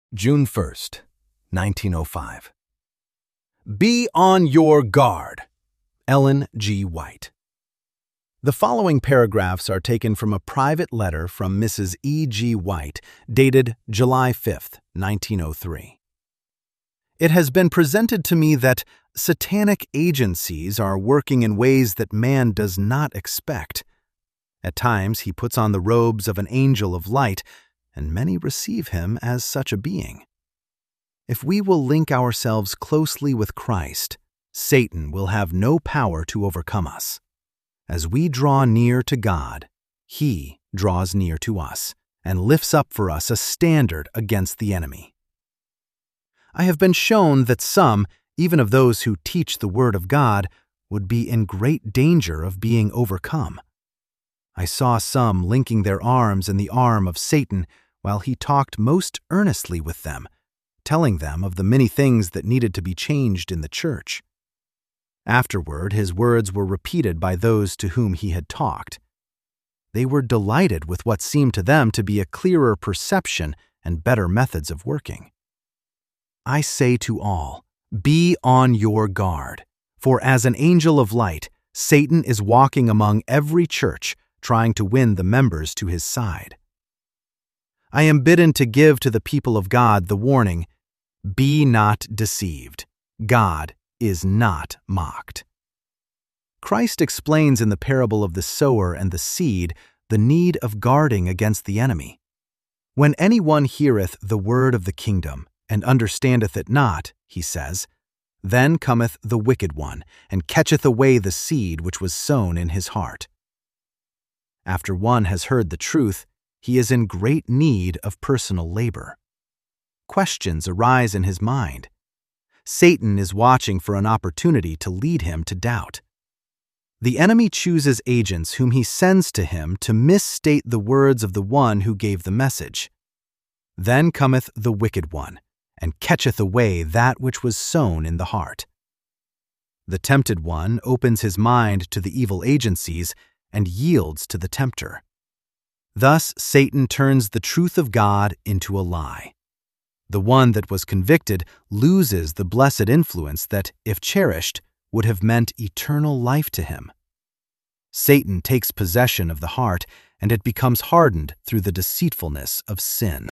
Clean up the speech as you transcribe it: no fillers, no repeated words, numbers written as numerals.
June 1st, 1905. Be on your guard. Ellen G. White. The following paragraphs are taken from a private letter from Mrs. E. G. White, dated July 5th, 1903. It has been presented to me that satanic agencies are working in ways that man does not expect. At times, he puts on the robes of an angel of light, and many receive him as such a being. If we will link ourselves closely with Christ, Satan will have no power to overcome us. As we draw near to God, He draws near to us and lifts up for us a standard against the enemy. I have been shown that some, even of those who teach the Word of God, would be in great danger of being overcome. I saw some linking their arms in the arm of Satan while he talked most earnestly with them, telling them of the many things that needed to be changed in the church. Afterward, his words were repeated by those to whom he had talked. They were delighted with what seemed to them to be a clearer perception and better methods of working. I say to all, be on your guard, for as an angel of light, Satan is walking among every church, trying to win the members to his side. I am bidden to give to the people of God the warning, be not deceived. God is not mocked. Christ explains in the parable of the sower and the seed the need of guarding against the enemy. When anyone heareth the word of the kingdom, and understandeth it not, he says, then cometh the wicked one, and catcheth away the seed which was sown in his heart. After one has heard the truth, he is in great need of personal labor. Questions arise in his mind. Satan is watching for an opportunity to lead him to doubt. The enemy chooses agents whom he sends to him to misstate the words of the one who gave the message. Then cometh the wicked one, and catcheth away that which was sown in the heart. The tempted one opens his mind to the evil agencies and yields to the tempter. Thus Satan turns the truth of God into a lie. The one that was convicted loses the blessed influence that, if cherished, would have meant eternal life to him. Satan takes possession of the heart, and it becomes hardened through the deceitfulness of sin.